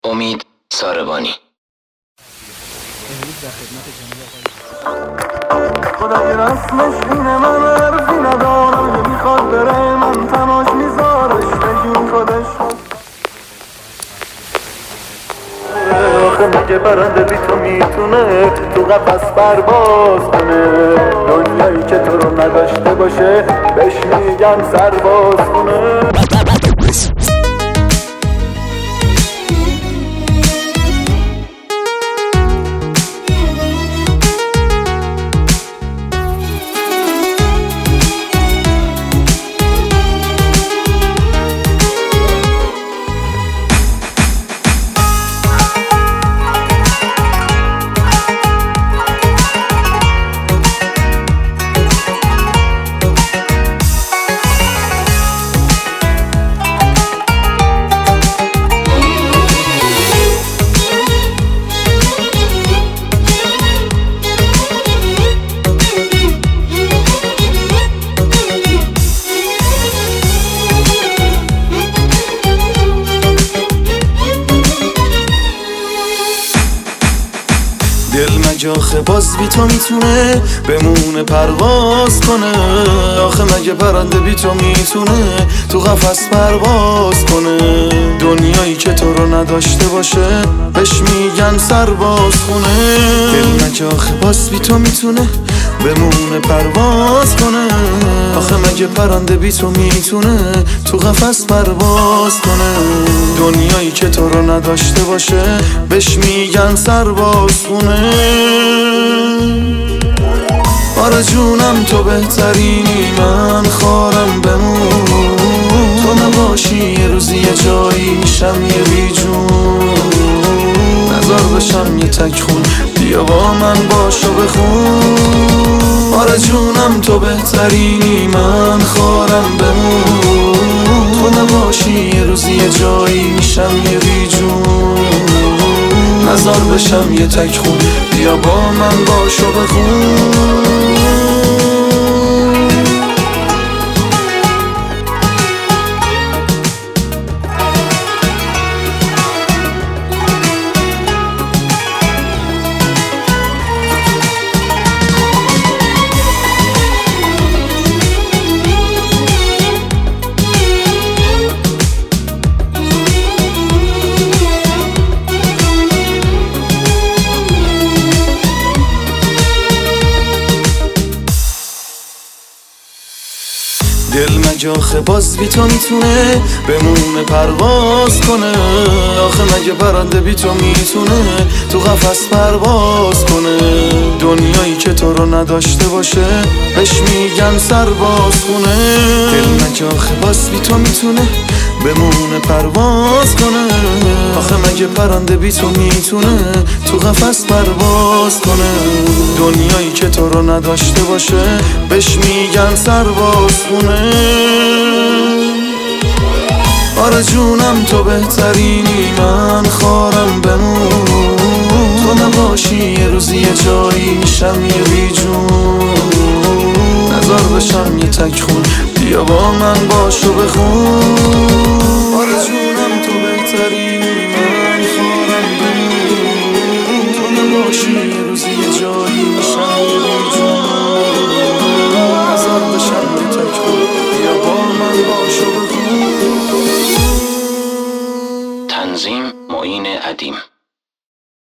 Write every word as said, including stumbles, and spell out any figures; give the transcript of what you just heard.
امید ساربانی. امروز در خدمت جناب آقای خدای رسمش اینه، من عرضی ندارم، یه میخواد بره من تناش میذارش نگین خودش. آخه مگه برنده بی تو میتونه تو قفص پرواز کنه؟ دنیایی که تو رو نداشته باشه بهش میگن سرباز کنه. دل مگه آخه باز بی تو میتونه بمونه پرواز کنه؟ آخه مگه پرنده بی تو میتونه تو قفس پرواز کنه؟ دنیایی که تو رو نداشته باشه بهش میگن سرباز خونه. دل مگه آخه باز بی تو میتونه بمونه پرواز کنه؟ آخه مگه پرنده بی تو میتونه تو قفس پرواز کنه؟ دنیایی که تو رو نداشته باشه بهش میگن سرباز خونه. آره جونم تو بهترینی، من خارم بمون، تو نباشی یه روزی یه جایی میشم یه بیجون. نظر بشم یه تک خون، بیا با من باشو بخون. آره جونم تو بهترینی، من خارم بمون، تو نباشی یه روزی یه جایی میشم یه بیجون. نظر بشم یه تک خون، بیا با من باشو بخون. دل مگه آخه باز بی تو میتونه بمونه پرواز کنه؟ آخه مگه پرنده بی تو میتونه تو قفس پرواز کنه؟ دنیایی که تو رو نداشته باشه بهش میگن سرباز کنه. دل مگه آخه باز بی تو میتونه بمونه پرواز کنه؟ آخه مگه پرنده بی تو میتونه تو قفس پرواز کنه؟ دنیایی که تو رو نداشته باشه بهش میگن سرباز کنه. آره جونم تو بهترینی، من خارم بمون، تو نباشی یه روزی یه جایی میشم یه بیجون. نظر بشم یه تک خون، بیا با من باشو بخون. آره جونم تو بهترینی، من خارم بمون، تو نباشی یه روزی یه جایی میشم یه بیجون. نظر بشم یه تک خون، بیا با من باشو بخون. تنظیم معین ادیم.